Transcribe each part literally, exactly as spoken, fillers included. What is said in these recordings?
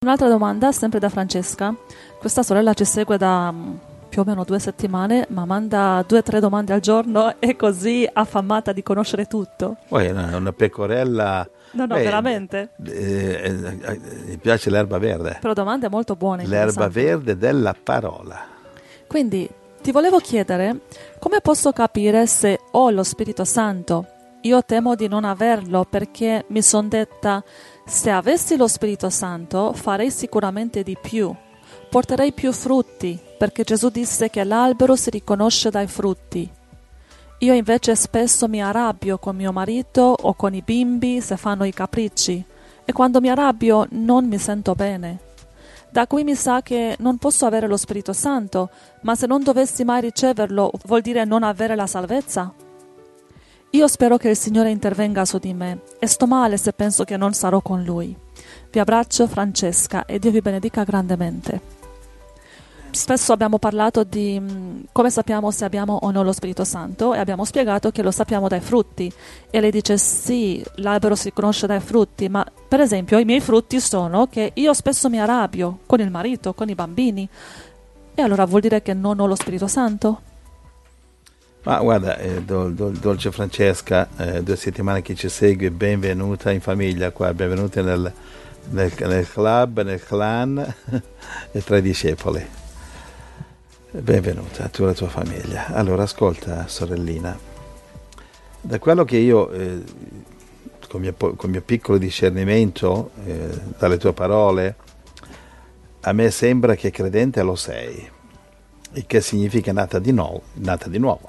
Un'altra domanda, sempre da Francesca. Questa sorella ci segue da um, più o meno due settimane, ma manda due o tre domande al giorno, è così affamata di conoscere tutto. Poi è una, una pecorella... No, no, Beh, veramente. Eh, eh, eh, mi piace l'erba verde. Però domande molto buone. L'erba verde della parola. Quindi ti volevo chiedere, come posso capire se ho lo Spirito Santo? Io temo di non averlo perché mi sono detta, se avessi lo Spirito Santo farei sicuramente di più, porterei più frutti, perché Gesù disse che l'albero si riconosce dai frutti. Io invece spesso mi arrabbio con mio marito o con i bimbi se fanno i capricci e quando mi arrabbio non mi sento bene. Da qui mi sa che non posso avere lo Spirito Santo, ma se non dovessi mai riceverlo vuol dire non avere la salvezza? Io spero che il Signore intervenga su di me e sto male se penso che non sarò con Lui. Vi abbraccio, Francesca, e Dio vi benedica grandemente. Spesso abbiamo parlato di mh, come sappiamo se abbiamo o no lo Spirito Santo e abbiamo spiegato che lo sappiamo dai frutti. E lei dice sì, l'albero si conosce dai frutti, ma per esempio i miei frutti sono che io spesso mi arrabbio con il marito, con i bambini. E allora vuol dire che non ho lo Spirito Santo? Ma guarda, eh, dol, dol, dolce Francesca, eh, due settimane che ci segui, benvenuta in famiglia qua, benvenuta nel, nel, nel club, nel clan e tra i discepoli. Benvenuta tu e la tua famiglia. Allora ascolta, sorellina, da quello che io, eh, con mio, con mio piccolo discernimento, eh, dalle tue parole, a me sembra che credente lo sei, il che significa nata di nuovo, nata di nuovo.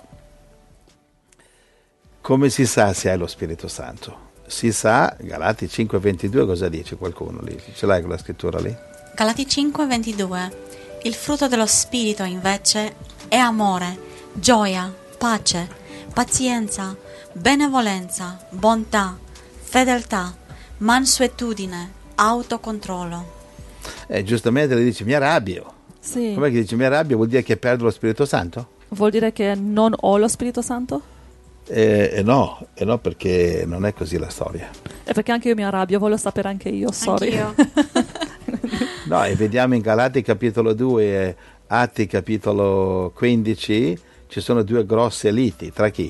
Come si sa se hai lo Spirito Santo? Si sa, Galati cinque ventidue cosa dice qualcuno lì? Ce l'hai quella scrittura lì? Galati cinque ventidue. Il frutto dello Spirito invece è amore, gioia, pace, pazienza, benevolenza, bontà, fedeltà, mansuetudine, autocontrollo. Eh, giustamente le dice mi arrabbio. Sì. Com'è che dice mi arrabbio? Vuol dire che perdo lo Spirito Santo? Vuol dire che non ho lo Spirito Santo? Eh, eh no, eh no, perché non è così la storia. È perché anche io mi arrabbio, voglio sapere anche io, sorry. Anch'io. No, e vediamo in Galati capitolo due e Atti capitolo quindici, ci sono due grosse liti, tra chi?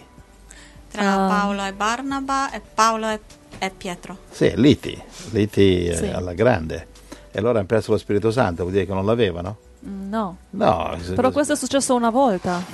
Tra Ah. Paolo e Barnaba e Paolo e, e Pietro. Sì, liti, liti eh, Sì. alla grande. E allora hanno perso lo Spirito Santo, vuol dire che non l'avevano? No. No. Però questo è successo una volta.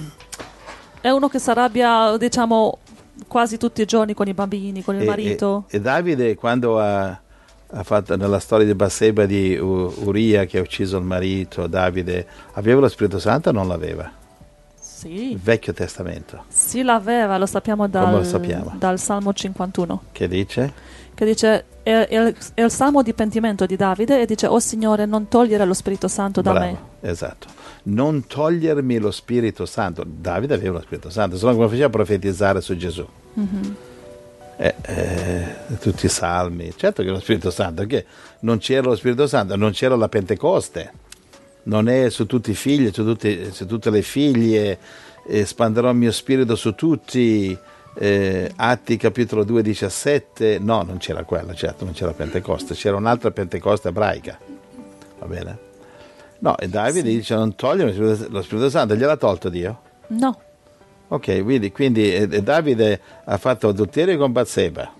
È uno che si arrabbia, diciamo, quasi tutti i giorni con i bambini, con il e, marito. E, e Davide quando ha, ha fatto nella storia di Batseba di U- Uria che ha ucciso il marito, Davide aveva lo Spirito Santo o non l'aveva? Sì. Il Vecchio Testamento. Sì, l'aveva, lo sappiamo dal, Come lo sappiamo? dal Salmo cinquantuno. Che dice? Che dice, è, è, il, è il Salmo di pentimento di Davide e dice, oh Signore, non togliere lo Spirito Santo da Bravo, me. esatto. Non togliermi lo Spirito Santo. Davide aveva lo Spirito Santo, se no come faceva a profetizzare su Gesù? Mm-hmm. Eh, eh, tutti i salmi, certo che lo Spirito Santo, perché non c'era lo Spirito Santo, non c'era la Pentecoste, non è su tutti i figli, su, tutti, su tutte le figlie, espanderò il mio spirito su tutti, eh, Atti capitolo due diciassette, no, non c'era quella, certo, non c'era Pentecoste, c'era un'altra Pentecoste ebraica, va bene? No, e Davide Sì. dice non togliere lo Spirito, lo Spirito Santo, gliel'ha tolto Dio? No. Ok, quindi, quindi eh, Davide ha fatto adulterio con Batseba,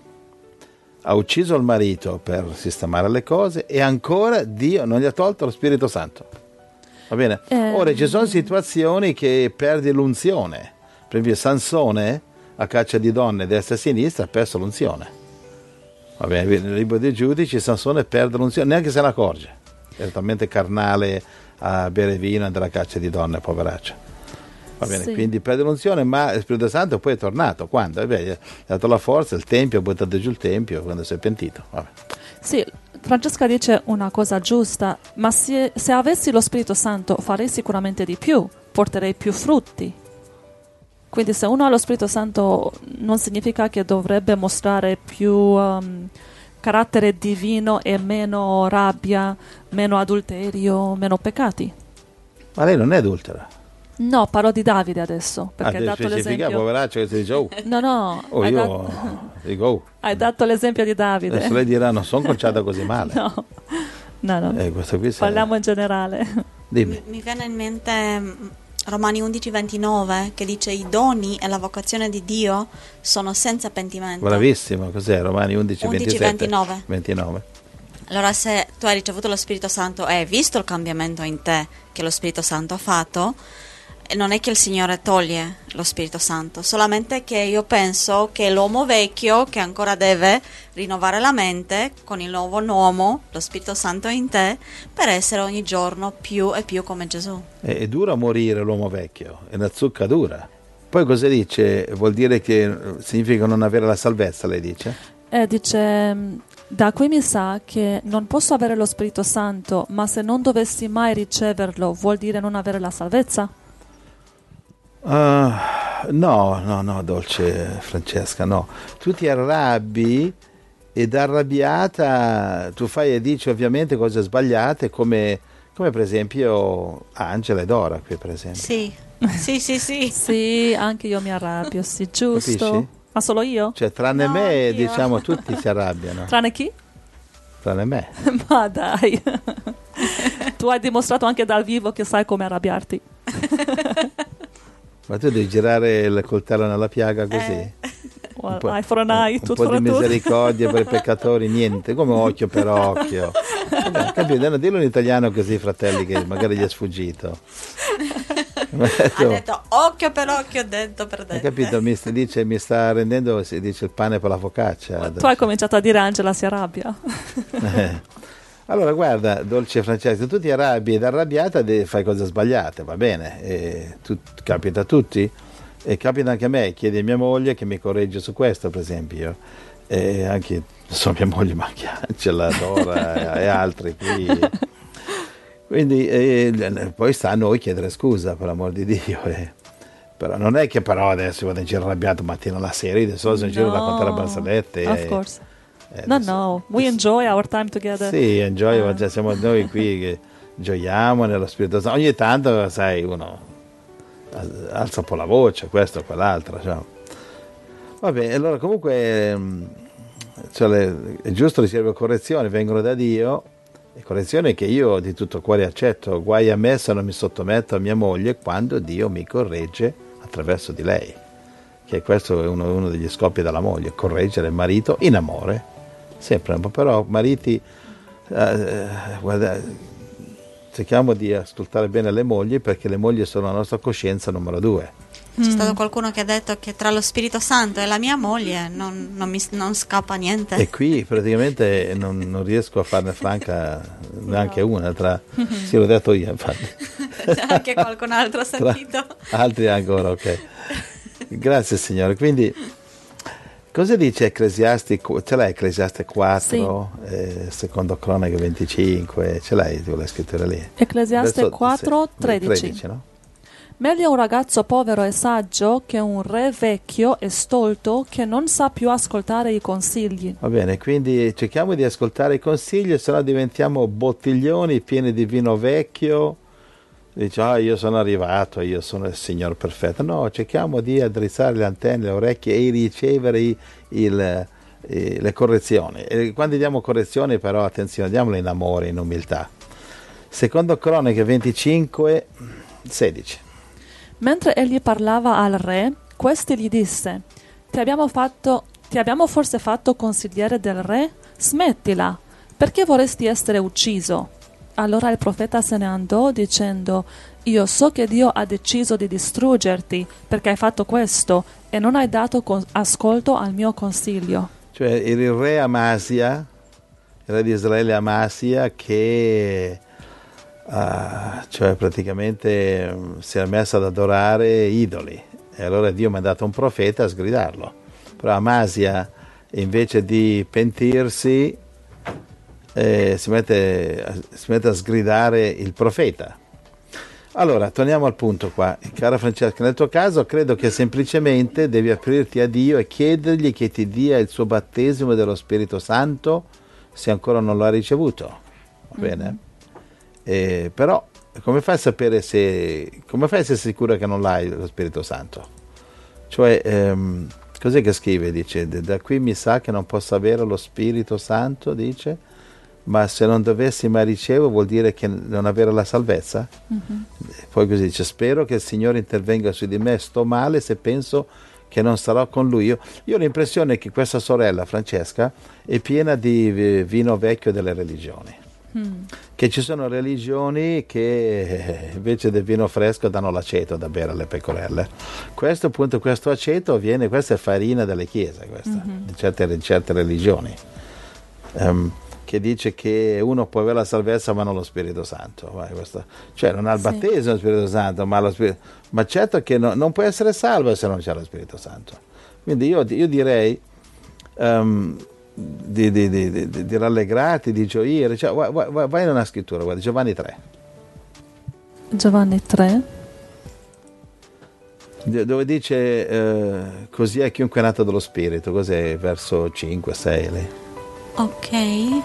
ha ucciso il marito per sistemare le cose e ancora Dio non gli ha tolto lo Spirito Santo. Va bene? Eh, Ora ci sono situazioni che perdi l'unzione. Per esempio Sansone a caccia di donne destra e sinistra ha perso l'unzione. Va bene? Nel libro dei giudici Sansone perde l'unzione, neanche se ne accorge. Era talmente carnale a bere vino e andare a caccia di donne, poveraccio. Va bene, Sì. quindi perde l'unzione, ma lo Spirito Santo poi è tornato. Quando? Eh beh, gli ha dato la forza, il tempio, ha buttato giù il tempio quando si è pentito. Vabbè. Sì, Francesca dice una cosa giusta, ma se, se avessi lo Spirito Santo farei sicuramente di più, porterei più frutti. Quindi se uno ha lo Spirito Santo non significa che dovrebbe mostrare più um, carattere divino e meno rabbia, meno adulterio, meno peccati. Ma lei non è adultera. No, parlo di Davide adesso, Ah, perché hai deve dato specificare, l'esempio. poveraccio, che si dice, oh, No, no, oh hai, io dat- dico, oh, hai dato l'esempio di Davide. adesso lei dirà, non sono conciata così male. No, No, no. Eh, questo qui se- Parliamo in generale. Dimmi. Mi, mi viene in mente mm, Romani undici ventinove che dice i doni e la vocazione di Dio sono senza pentimento. Bravissimo, cos'è? Romani undici, undici ventisette? ventinove. ventinove. Allora, se tu hai ricevuto lo Spirito Santo e hai visto il cambiamento in te che lo Spirito Santo ha fatto, e non è che il Signore toglie lo Spirito Santo, solamente che io penso che l'uomo vecchio che ancora deve rinnovare la mente con il nuovo uomo, lo Spirito Santo in te, per essere ogni giorno più e più come Gesù. È, è dura morire l'uomo vecchio, è una zucca dura. Poi cosa dice? Vuol dire che significa non avere la salvezza, lei dice? E dice, da qui mi sa che non posso avere lo Spirito Santo, ma se non dovessi mai riceverlo, vuol dire non avere la salvezza? Uh, no, no, no, dolce Francesca, no. Tu ti arrabbi ed arrabbiata tu fai e dici ovviamente cose sbagliate come, come per esempio Angela e Dora qui per esempio. Sì, sì, sì, sì. Sì, anche io mi arrabbio, sì, giusto. Capisci? Ma solo io? Cioè tranne No, me anch'io. diciamo tutti si arrabbiano, Tranne chi? tranne me. Ma dai. Tu hai dimostrato anche dal vivo che sai come arrabbiarti. Ma tu devi girare il coltello nella piaga così? Eh. Well, Un po', eye for an eye, un tooth po' for di a tooth. misericordia per i peccatori, niente, come occhio per occhio. Vabbè, capito? Dillo in italiano così, fratelli, che magari gli è sfuggito. Ha detto occhio per occhio, dente per Hai dente. capito? Mi sta, dice, mi sta rendendo, si dice il pane per la focaccia. Tu hai cominciato a dire Angela si arrabbia. Eh. Allora guarda, dolce Francesca, tu ti arrabbi ed arrabbiata de- fai cose sbagliate, va bene, e tu- capita a tutti e capita anche a me, chiedi a mia moglie che mi corregge su questo per esempio, e anche non so mia moglie ma anche Angela, Dora e, e altri qui. Quindi eh, poi sta a noi chiedere scusa per l'amor di Dio. eh. Però non è che però adesso vado in giro arrabbiato mattina alla sera, adesso sono in giro da No, contare barzellette. Of eh. course. Eh, No, adesso- no, we enjoy our time together. Sì, enjoy, Ah. cioè, siamo noi qui che gioiamo nello Spirito Santo. Ogni tanto, sai, uno alza un po' la voce, questo o quell'altro. Cioè. Vabbè, allora comunque ehm, cioè, le- è giusto ricevere correzioni, vengono da Dio, e correzioni che io di tutto cuore accetto. Guai a me se non mi sottometto a mia moglie quando Dio mi corregge attraverso di lei. Che questo è uno, uno degli scopi della moglie, correggere il marito in amore. Sempre, però mariti, eh, guarda, cerchiamo di ascoltare bene le mogli perché le mogli sono la nostra coscienza numero due. C'è stato qualcuno che ha detto che tra lo Spirito Santo e la mia moglie non, non mi non scappa niente. E qui praticamente non, non riesco a farne franca neanche una, tra, sì l'ho detto io infatti, C'è anche qualcun altro ha tra sentito. altri ancora, ok. Grazie Signore. Quindi cosa dice Ecclesiasti? Ce l'hai Ecclesiaste quattro, eh, secondo Cronache venticinque, ce l'hai tu la scrittura lì? Ecclesiaste Verso- quattro, sì, tredici. no? Meglio un ragazzo povero e saggio che un re vecchio e stolto che non sa più ascoltare i consigli. Va bene, quindi cerchiamo di ascoltare i consigli, se no diventiamo bottiglioni pieni di vino vecchio. Dice, ah, io sono arrivato, io sono il Signore perfetto. No, cerchiamo di addrizzare le antenne, le orecchie e ricevere i- il, eh, le correzioni. E quando diamo correzioni, però, attenzione, diamole in amore, in umiltà. Secondo Cronache venticinque, sedici. Mentre egli parlava al re, questi gli disse: Ti abbiamo fatto, ti abbiamo forse fatto consigliere del re? Smettila, perché vorresti essere ucciso? Allora il profeta se ne andò dicendo: Io so che Dio ha deciso di distruggerti perché hai fatto questo e non hai dato con- ascolto al mio consiglio. Cioè il re Amasia, il re di Israele Amasia, che ah, cioè praticamente mm, si è messo ad adorare idoli. E allora Dio mi ha dato un profeta a sgridarlo. Però Amasia, invece di pentirsi, eh, si, mette, a- si mette a sgridare il profeta. Allora, torniamo al punto qua. Cara Francesca, nel tuo caso credo che semplicemente devi aprirti a Dio e chiedergli che ti dia il suo battesimo dello Spirito Santo se ancora non lo ha ricevuto. Va bene? Eh, però come fai a sapere se... come fai a essere sicura che non l'hai lo Spirito Santo? Cioè, ehm, cos'è che scrive? Dice, da qui mi sa che non posso avere lo Spirito Santo, dice... ma se non dovessi mai ricevere vuol dire che non avere la salvezza? Mhm. Poi così dice, spero che il Signore intervenga su di me, sto male se penso che non sarò con lui. Io, io ho l'impressione che questa sorella, Francesca, è piena di eh, vino vecchio delle religioni. Mm. Che ci sono religioni che eh, invece del vino fresco danno l'aceto da bere alle pecorelle. Questo appunto, questo aceto viene, questa è farina delle chiese, questa, Mhm. di certe, di certe religioni, Ehm, che dice che uno può avere la salvezza ma non lo Spirito Santo. Vai, questo- cioè non ha il Sì. battesimo lo Spirito Santo, ma, lo Spirito, ma certo che no- non può essere salvo se non c'è lo Spirito Santo. Quindi io, io direi ehm, di, di, di, di, di rallegrarti, di gioire. Cioè, vai, vai, vai in una scrittura, guarda, Giovanni tre, Giovanni tre. dove dice eh, così è chiunque è nato dallo Spirito. Cos'è? Verso cinque, sei lì. Ok.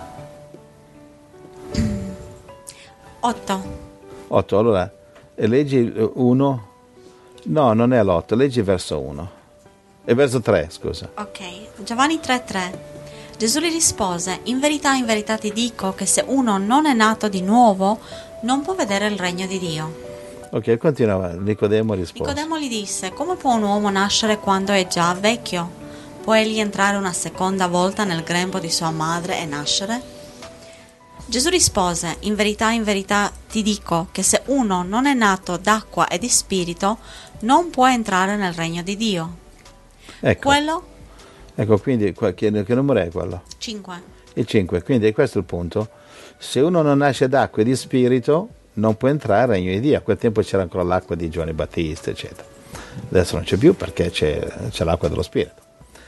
otto. otto, allora e leggi uno. No, non è l'otto, leggi verso uno. E verso tre, scusa. Ok, Giovanni tre tre. Gesù gli rispose, in verità, in verità ti dico che se uno non è nato di nuovo, non può vedere il regno di Dio. Ok, continua. Nicodemo risponde. Nicodemo gli disse, come può un uomo nascere quando è già vecchio? Può egli entrare una seconda volta nel grembo di sua madre e nascere? Gesù rispose, in verità, in verità ti dico che se uno non è nato d'acqua e di spirito, non può entrare nel regno di Dio. Ecco, Quello? ecco quindi qua- che, che numero è quello? cinque. Il cinque, quindi questo è il punto. Se uno non nasce d'acqua e di spirito, non può entrare nel regno di Dio. A quel tempo c'era ancora l'acqua di Giovanni Battista, eccetera. Adesso non c'è più perché c'è, c'è l'acqua dello spirito.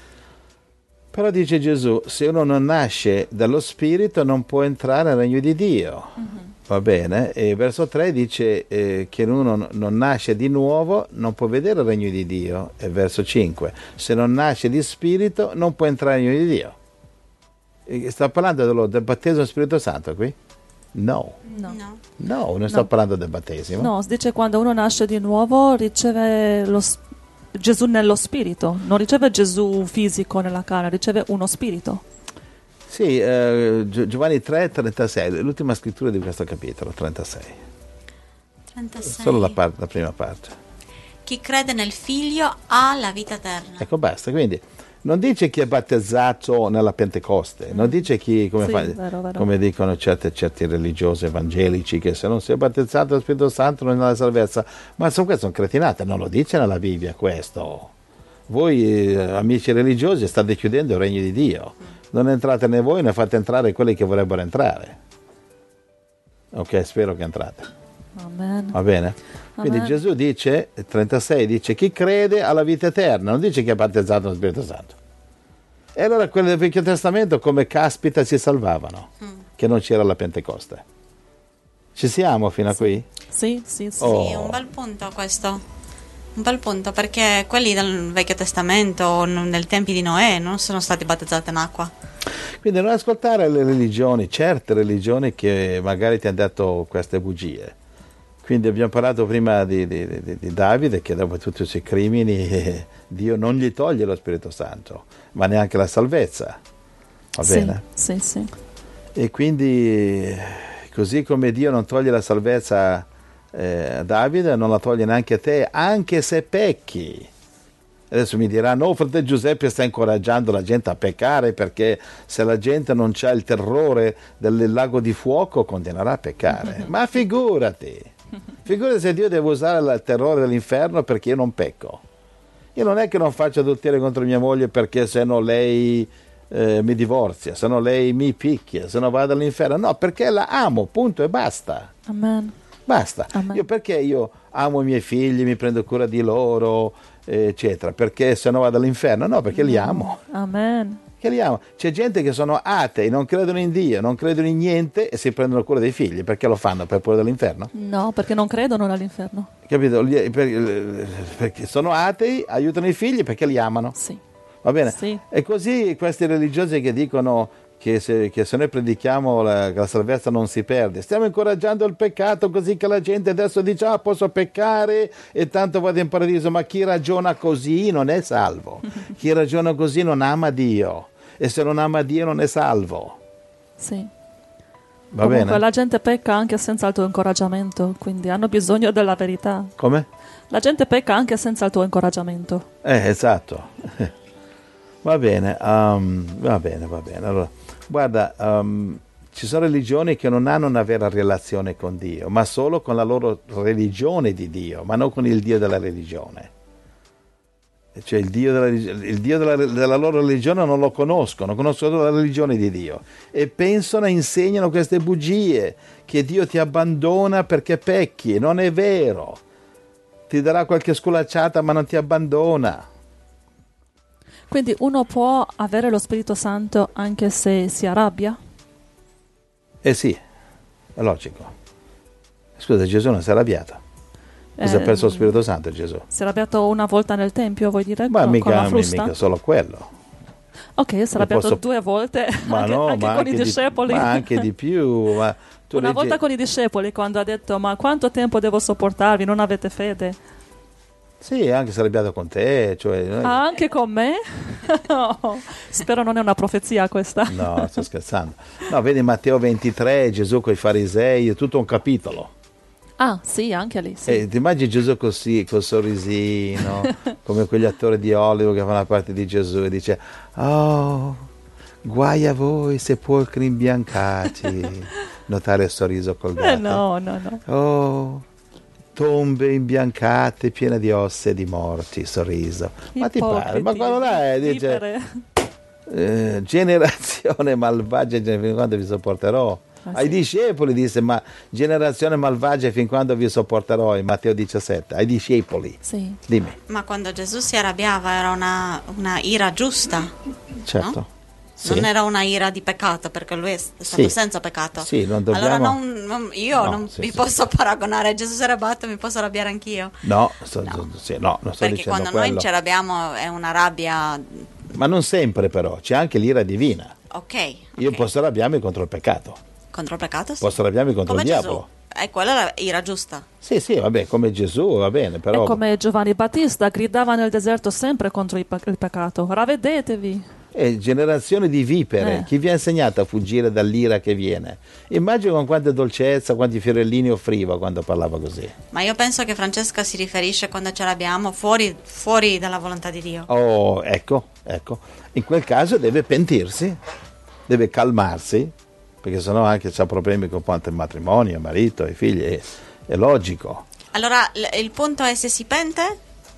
Però dice Gesù, se uno non nasce dallo spirito non può entrare nel regno di Dio. Va bene? E verso tre dice eh, che uno n- non nasce di nuovo non può vedere il regno di Dio. E verso cinque, se non nasce di spirito non può entrare nel regno di Dio. E sta parlando dello- del battesimo dello Spirito Santo qui? No, No. No. no, non sto No. parlando del battesimo. No, si dice quando uno nasce di nuovo riceve lo s- Gesù nello spirito, non riceve Gesù fisico nella carne, riceve uno spirito. Sì, eh, Gio- Giovanni tre trentasei, l'ultima scrittura di questo capitolo, trentasei. trentasei. Solo la, par- la prima parte. Chi crede nel figlio ha la vita eterna. Ecco, basta. Quindi non dice chi è battezzato nella Pentecoste, non dice chi, come, Sì, fa- vero, vero. come dicono certe, certi religiosi evangelici, che se non si è battezzato dallo Spirito Santo non è la salvezza. Ma sono, queste sono cretinate, non lo dice nella Bibbia questo. Voi, eh, amici religiosi, state chiudendo il regno di Dio. Non entrate né voi né fate entrare quelli che vorrebbero entrare. Ok, spero che entrate. Amen. Va bene? Quindi Amen. Gesù dice, trentasei, dice chi crede alla vita eterna, non dice chi è battezzato nello Spirito Santo. E allora quelli del Vecchio Testamento come caspita si salvavano, che non c'era la Pentecoste. Ci siamo fino a qui? Sì, sì, sì. Oh. Sì, un bel punto questo. Un bel punto, perché quelli del Vecchio Testamento, n- nei tempi di Noè, non sono stati battezzati in acqua. Quindi non ascoltare le religioni, certe religioni che magari ti hanno detto queste bugie. Quindi abbiamo parlato prima di, di- di- di Davide, che dopo tutti i suoi crimini eh, Dio non gli toglie lo Spirito Santo, ma neanche la salvezza. Va Sì, bene? sì, sì. E quindi, così come Dio non toglie la salvezza eh, a Davide, non la toglie neanche a te, anche se pecchi. Adesso mi dirà, no, fratello Giuseppe sta incoraggiando la gente a peccare, perché se la gente non c'ha il terrore del lago di fuoco continuerà a peccare. Ma figurati, figurati se Dio deve usare il terrore dell'inferno perché io non pecco. Io non è che non faccio adulterio contro mia moglie perché se no lei eh, mi divorzia, se no lei mi picchia, se no vado all'inferno. No, perché la amo, punto e basta. Amen. Basta. Amen. Io perché io amo i miei figli, mi prendo cura di loro, eccetera, perché se no vado all'inferno? No, perché li amo. Amen. Che li amo. C'è gente che sono atei, non credono in Dio, non credono in niente e si prendono cura dei figli. Perché lo fanno? Per paura dell'inferno? No, perché non credono all'inferno. Capito? Gli- per- Perché sono atei, aiutano i figli perché li amano. Sì. Va bene? Sì. E così questi religiosi che dicono che se, che se noi predichiamo la, che la salvezza non si perde, stiamo incoraggiando il peccato così che la gente adesso dice ah posso peccare e tanto vado in paradiso, ma chi ragiona così non è salvo. Chi ragiona così non ama Dio e se non ama Dio non è salvo. Sì. Va Comunque bene? la gente pecca anche senza il tuo incoraggiamento, quindi hanno bisogno della verità. Come? La gente pecca anche senza il tuo incoraggiamento. Eh, esatto. Va bene, um, va bene, va bene. Allora, guarda, um, ci sono religioni che non hanno una vera relazione con Dio, ma solo con la loro religione di Dio, ma non con il Dio della religione. Cioè il Dio, della, il Dio della, della loro religione non lo conoscono, conoscono solo la religione di Dio e pensano e insegnano queste bugie, che Dio ti abbandona perché pecchi. Non è vero, ti darà qualche sculacciata ma non ti abbandona. Quindi uno può avere lo Spirito Santo anche se si arrabbia? Eh sì, è logico. Scusa, Gesù non si è arrabbiato. Cosa ha Eh, perso lo Spirito Santo Gesù? Si è arrabbiato una volta nel Tempio, vuoi dire? Ma con, mica, con la frusta? mica solo quello. Ok, si è arrabbiato posso- due volte, Ma anche, no, anche ma con anche i di- discepoli. ma anche di più. Ma tu Una leggi- volta con i discepoli, quando ha detto, ma quanto tempo devo sopportarvi, non avete fede? Sì, anche si è arrabbiato con te. Cioè, noi- Ah, anche con me? No, spero non è una profezia questa. No, sto scherzando. No, vedi Matteo ventitré, Gesù con i farisei, è tutto un capitolo. Ah, sì, anche lì, sì. E ti immagini Gesù così, col sorrisino, come quegli attori di Hollywood che fanno parte di Gesù e dice, oh, guai a voi sepolcri imbiancati. Notare il sorriso col gatto. Eh, no, no, no. Oh, tombe imbiancate piene di ossa e di morti, sorriso. Ma ti pare? Ma Ipocriti, quello là è, dice, vipere. eh, generazione malvagia, fin quando vi sopporterò. Ah, Ai sì. discepoli disse, ma generazione malvagia fin quando vi sopporterò, in Matteo diciassette. Ai discepoli, Sì. dimmi. Ma quando Gesù si arrabbiava era una, una ira giusta, Certo. No? Sì. non era una ira di peccato, perché lui è stato Sì. senza peccato. Sì, non dobbiamo- Allora non, non- io No, non sì, mi sì. posso paragonare. Gesù si è arrabbiato, mi posso arrabbiare anch'io. No, sto, No. sì, no, non sto Perché dicendo quando quello. noi ci arrabbiamo è una rabbia. Ma non sempre però, c'è anche l'ira divina. Ok. Io ok. posso arrabbiarmi contro il peccato, Contro il peccato? Sì. posso arrabbiarmi contro Come il Gesù. diavolo. E quella è la ira giusta. Sì, sì, vabbè, come Gesù, va bene, però... E come Giovanni Battista gridava nel deserto sempre contro il, pe- il peccato. Ravvedetevi. È generazione di vipere. Eh. Chi vi ha insegnato a fuggire dall'ira che viene? Immagino con quanta dolcezza, quanti fiorellini offriva quando parlava così. Ma io penso che Francesca si riferisce quando ci arrabbiamo fuori, fuori dalla volontà di Dio. Oh, ecco, ecco. In quel caso deve pentirsi, deve calmarsi, perché sennò anche c'ha problemi con quanto il matrimonio, il marito, i figli, è, è logico. Allora l- il punto è se si pente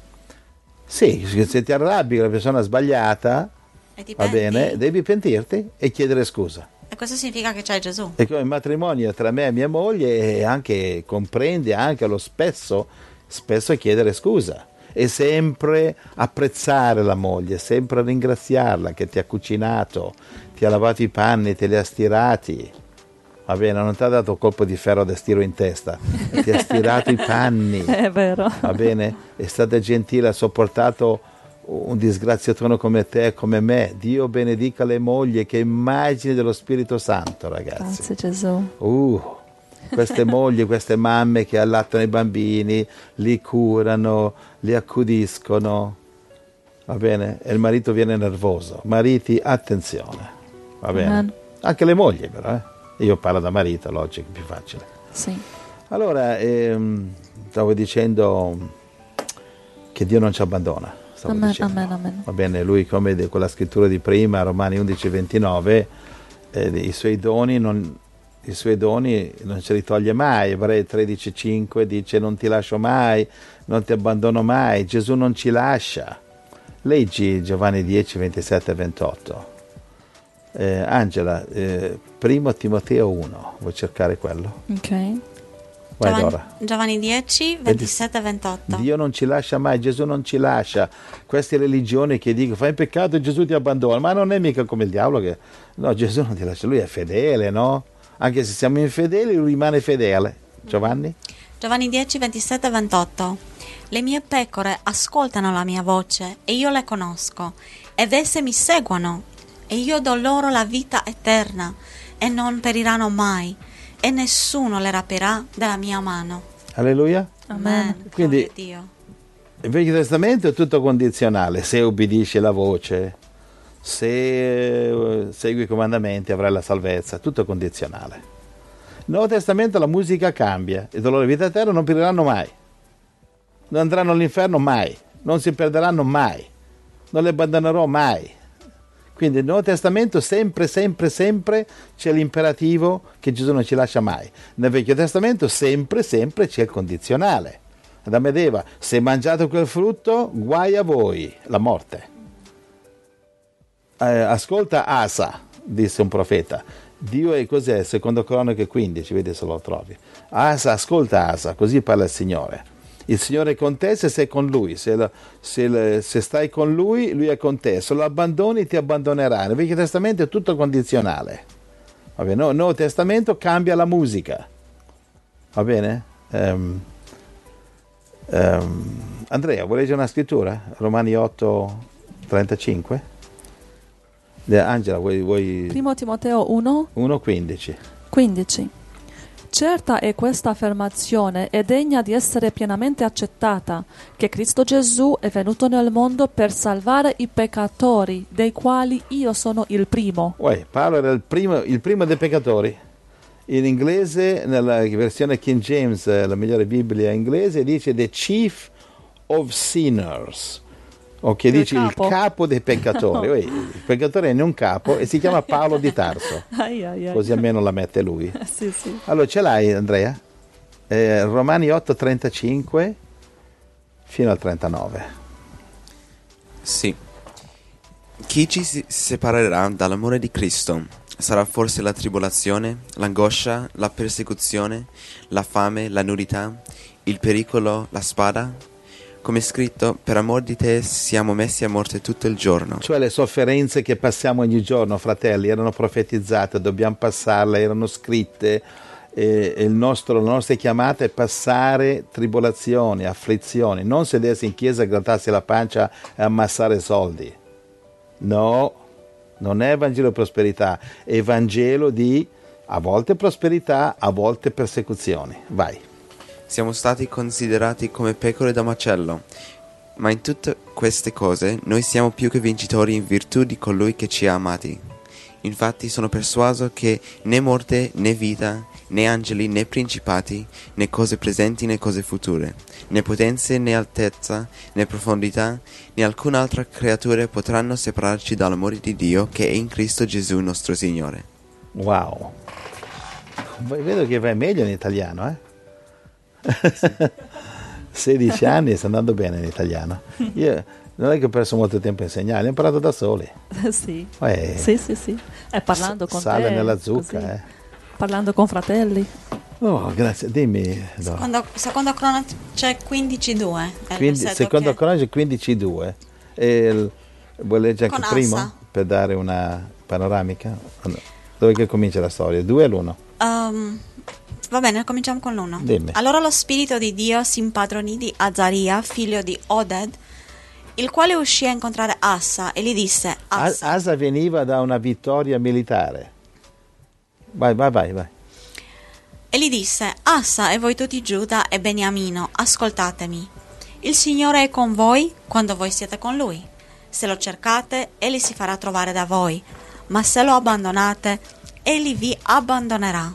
Sì, se ti arrabbi con la persona sbagliata, e ti va penti. bene, devi pentirti e chiedere scusa. E questo significa che c'è Gesù. E come il matrimonio tra me e mia moglie è anche, comprende anche lo spesso, spesso chiedere scusa e sempre apprezzare la moglie, sempre ringraziarla che ti ha cucinato, ti ha lavato i panni, te li ha stirati. Va bene, non ti ha dato colpo di ferro da stiro in testa, ti ha stirato i panni. È vero. Va bene? È stata gentile, ha sopportato un disgraziatone come te e come me. Dio benedica le mogli, che immagini dello Spirito Santo, ragazzi. Grazie Gesù. Uh, queste mogli, queste mamme che allattano i bambini, li curano, li accudiscono. Va bene? E il marito viene nervoso. Mariti, attenzione. Va bene? Amen. Anche le mogli, però, eh? Io parlo da marito, logico, più facile. Sì. Allora, ehm, stavo dicendo che Dio non ci abbandona. Stavo Amen, dicendo. amen, amen. Va bene, lui come de- con la scrittura di prima, Romani undici ventinove, eh, i suoi doni non, i suoi doni non ce li toglie mai. Ebrei tredici cinque dice non ti lascio mai, non ti abbandono mai. Gesù non ci lascia. Leggi Giovanni dieci ventisette e ventotto. Eh, Angela, eh, primo Timoteo uno, vuoi cercare quello? Ok. Vai Giovanni, Dora. Giovanni dieci, ventisette e ventotto. Dio non ci lascia mai, Gesù non ci lascia. Queste religioni che dicono fai peccato e Gesù ti abbandona, ma non è mica come il diavolo che... No, Gesù non ti lascia, lui è fedele, no? Anche se siamo infedeli, lui rimane fedele. Giovanni? Giovanni dieci, ventisette e ventotto. Le mie pecore ascoltano la mia voce e io le conosco, ed esse mi seguono, e io do loro la vita eterna, e non periranno mai, e nessuno le rapirà dalla mia mano. Alleluia? Amen. Quindi- Gloria a Dio. Il Vecchio Testamento è tutto condizionale, se obbedisci la voce, se eh, segui i comandamenti avrai la salvezza, tutto condizionale. Nel Nuovo Testamento la musica cambia, i dolori di vita eterna non periranno mai, non andranno all'inferno mai, non si perderanno mai, non li abbandonerò mai. Quindi nel Nuovo Testamento sempre, sempre, sempre c'è l'imperativo che Gesù non ci lascia mai. Nel Vecchio Testamento sempre, sempre c'è il condizionale. Adamo ed Eva, se mangiate quel frutto, guai a voi, la morte. Eh, ascolta Asa, disse un profeta. Dio è cos'è? Secondo Cronache quindici, vedi se lo trovi. Asa, ascolta Asa, così parla il Signore. Il Signore è con te se sei con Lui, se, la, se, se stai con Lui, Lui è con te, se lo abbandoni ti abbandonerà. Nel Vecchio Testamento è tutto condizionale. Va bene? Nel Nuovo Testamento cambia la musica. Va bene? Um, um, Andrea, vuoi leggere una scrittura? Romani otto trentacinque? Angela, vuoi... vuoi... Primo Timoteo uno uno quindici. quindici. Certa è questa affermazione e degna di essere pienamente accettata, che Cristo Gesù è venuto nel mondo per salvare i peccatori, dei quali io sono il primo. Uè, Paolo era il primo, il primo dei peccatori. In inglese, nella versione King James, la migliore Bibbia inglese, dice the chief of sinners. O che Il dice capo. il capo dei peccatori. Uè, il peccatore è un capo e si chiama Paolo di Tarso. Ai, ai, ai. Così almeno la mette lui. Sì, sì. Allora, ce l'hai Andrea? Eh, Romani otto trentacinque fino al trentanove. Sì. Chi ci si- separerà dall'amore di Cristo? Sarà forse la tribolazione, l'angoscia, la persecuzione, la fame, la nudità, il pericolo, la spada? Come è scritto, per amor di te siamo messi a morte tutto il giorno. Cioè le sofferenze che passiamo ogni giorno, fratelli, erano profetizzate, dobbiamo passarle, erano scritte. E il nostro, la nostra chiamata è passare tribolazioni, afflizioni, non sedersi in chiesa, grattarsi la pancia e ammassare soldi. No, non è Vangelo di prosperità, è Vangelo di a volte prosperità, a volte persecuzioni. Vai. Siamo stati considerati come pecore da macello, ma in tutte queste cose noi siamo più che vincitori in virtù di colui che ci ha amati. Infatti sono persuaso che né morte né vita, né angeli né principati, né cose presenti né cose future, né potenze né altezza, né profondità, né alcun'altra creatura potranno separarci dall'amore di Dio che è in Cristo Gesù nostro Signore. Wow. Vedo che vai meglio in italiano, eh? sedici anni, sta andando bene in italiano. Io non è che ho perso molto tempo a insegnare, ho imparato da soli. Sì. Eh, Sì, sì, sì. E parlando con sale te. nella zucca, così. eh. Parlando con fratelli. Oh, grazie, dimmi. No. Secondo, secondo Cronache quindici due. Quindi, secondo che... Cronache quindici due. E il, vuoi leggere anche Con il primo? Asa. Per dare una panoramica? Dove che comincia la storia? Il due o l'uno? Um, va bene, cominciamo con l'uno. Dimmi. Allora lo spirito di Dio si impadronì di Azaria, figlio di Oded, il quale uscì a incontrare Assa e gli disse: Assa, Asa veniva da una vittoria militare. Vai, vai, vai, vai. e gli disse: Assa e voi tutti Giuda e Beniamino, ascoltatemi. Il Signore è con voi quando voi siete con Lui. Se lo cercate, Egli si farà trovare da voi, ma se lo abbandonate, Egli vi abbandonerà.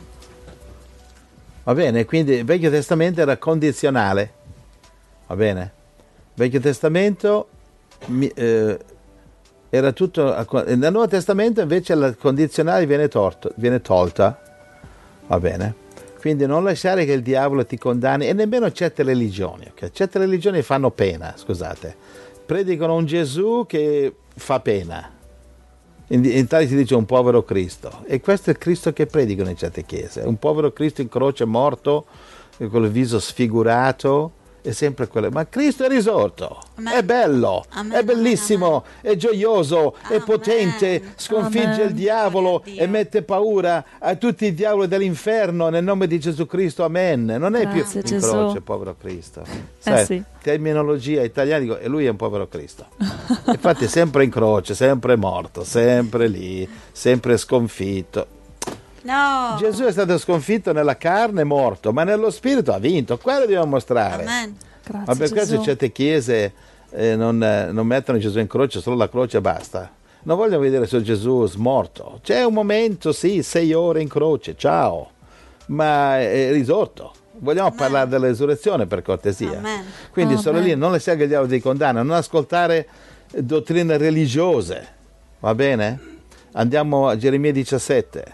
Va bene, quindi il Vecchio Testamento era condizionale. Va bene? Il Vecchio Testamento mi, eh, era tutto. Nel Nuovo Testamento invece la condizionale viene, torto, viene tolta. Va bene? Quindi non lasciare che il diavolo ti condanni, e nemmeno certe religioni. Okay? Certe religioni fanno pena, scusate. Predicano un Gesù che fa pena. In, in Italia si dice un povero Cristo, e questo è il Cristo che predicano in certe chiese. Un povero Cristo in croce morto, con il viso sfigurato, è sempre quello. Ma Cristo è risorto, Amen. è bello, Amen, è bellissimo, amen. è gioioso, è Amen. potente, sconfigge Amen. il diavolo Gloria a Dio. e mette paura a tutti i diavoli dell'inferno nel nome di Gesù Cristo, amen. Non è Grazie, più in Gesù. croce, povero Cristo. Sai, sì. terminologia italiana, dico, e lui è un povero Cristo. Infatti è sempre in croce, sempre morto, sempre lì, sempre sconfitto. No. Gesù è stato sconfitto nella carne, morto, ma nello spirito ha vinto. Quello dobbiamo mostrare. Amen. Grazie, Ma per questo Gesù. certe chiese eh, non, eh, non mettono Gesù in croce, solo la croce e basta. non vogliono vedere solo Gesù morto. C'è un momento, sì, sei ore in croce, ciao, ma è risorto. Vogliamo Amen. parlare della resurrezione, per cortesia. Amen. Quindi, Amen. sorellina, non le sia che il diavolo ti condanna, non ascoltare dottrine religiose, va bene? Andiamo a Geremia diciassette.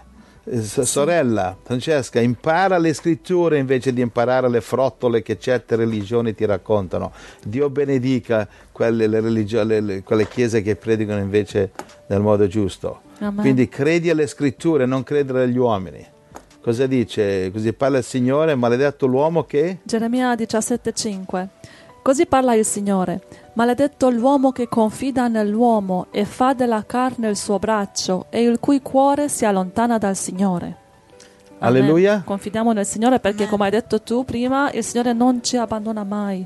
Sorella Francesca, impara le scritture invece di imparare le frottole che certe religioni ti raccontano. Dio benedica quelle, le religio- le, le, quelle chiese che predicano invece nel modo giusto. Amen. Quindi credi alle scritture, non credere agli uomini. Cosa dice? Così parla il Signore, maledetto l'uomo che... Geremia diciassette cinque. Così parla il Signore. Maledetto l'uomo che confida nell'uomo e fa della carne il suo braccio e il cui cuore si allontana dal Signore. Amen. Alleluia. Confidiamo nel Signore perché, Amen. come hai detto tu prima, il Signore non ci abbandona mai.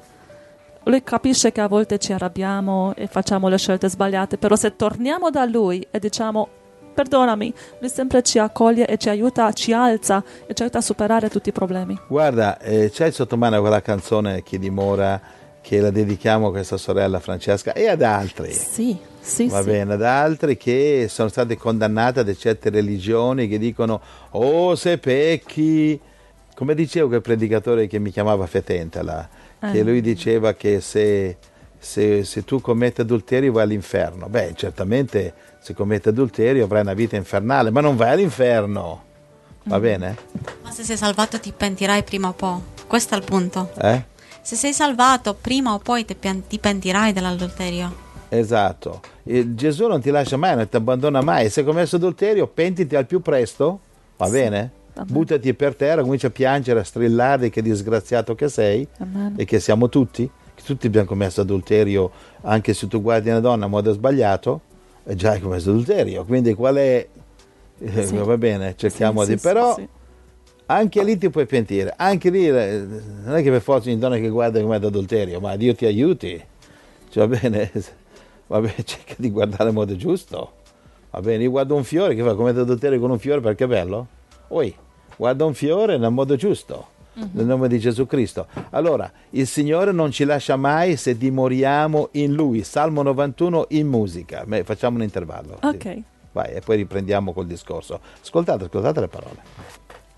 Lui capisce che a volte ci arrabbiamo e facciamo le scelte sbagliate, però se torniamo da Lui e diciamo perdonami, Lui sempre ci accoglie e ci aiuta, ci alza e ci aiuta a superare tutti i problemi. Guarda, eh, c'è sotto mano quella canzone Chi dimora, che la dedichiamo a questa sorella Francesca e ad altri. Sì, sì, Va sì. bene, ad altri che sono stati condannati da certe religioni che dicono oh se pecchi, come diceva quel predicatore che mi chiamava fetente là, che Eh. lui diceva che se, se, se tu commetti adulterio vai all'inferno. Beh, certamente se commetti adulterio avrai una vita infernale, ma non vai all'inferno, va Mm. bene? Ma se sei salvato ti pentirai prima o poi. Questo è il punto. Eh? Se sei salvato prima o poi ti, pen- ti pentirai dell'adulterio. Esatto. E Gesù non ti lascia mai, non ti abbandona mai. Se hai commesso adulterio, pentiti al più presto, va bene? Amen. Buttati per terra, comincia a piangere, a strillare che disgraziato che sei Amen. e che siamo tutti, che tutti abbiamo commesso adulterio, anche se tu guardi una donna a modo sbagliato, e già hai commesso adulterio. Quindi qual è... eh, Sì. Va bene, cerchiamo Sì, di... sì, però sì, sì. anche lì ti puoi pentire, anche lì eh, non è che per forza una donna che guarda come adulterio, ma Dio ti aiuti, cioè, va bene, va bene, cerca di guardare in modo giusto, va bene, io guardo un fiore, che fa, come adulterio con un fiore perché è bello? Oi, guarda un fiore nel modo giusto, Mhm. nel nome di Gesù Cristo. Allora, il Signore non ci lascia mai se dimoriamo in Lui, Salmo novantuno in musica. Beh, facciamo un intervallo. Ok. Vai, e poi riprendiamo col discorso. Ascoltate, ascoltate le parole.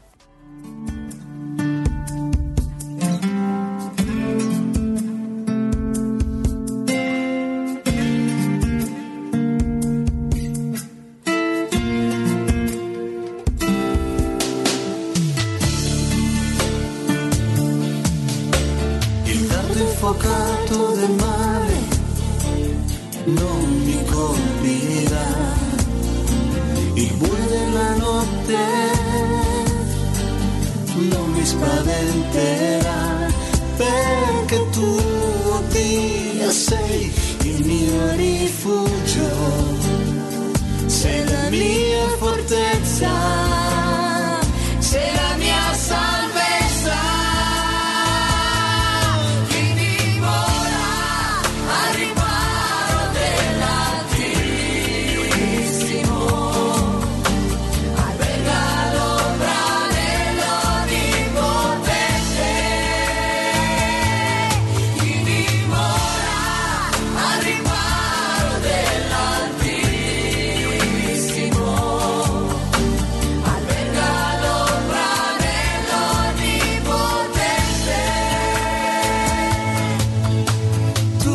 Il dardo infuocato del male non mi colpirà, il buio della notte non mi spaventerà, perché tu, oh Dio, sei il mio rifugio, sei la mia fortezza, sei la mia salvezza. Chi dimora al riparo dell'Altissimo, alberga l'ombra dell'Onnipotente. Chi dimora al riparo dell'Altissimo, alberga l'ombra dell'Onnipotente. Tu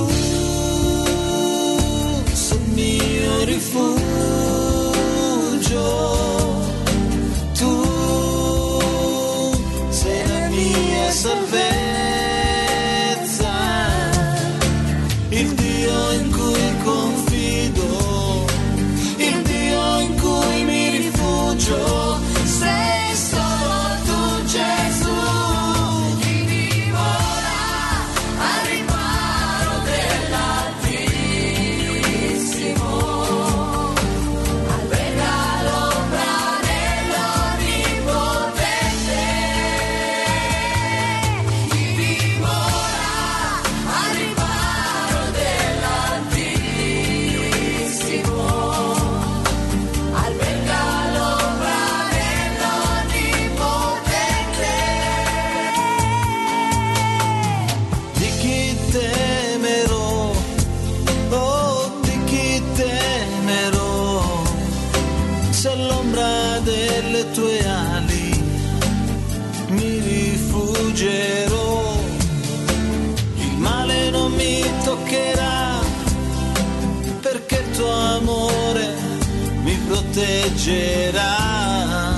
sei il mio rifugio, tu sei la mia salvezza, il Dio in cui confido, il Dio in cui mi rifugio, sei solo tu, Gesù. Chi dimora al riparo dell'Altissimo, alberga l'ombra dell'Onnipotente. rifuggerò, il male non mi toccherà, perché il tuo amore mi proteggerà.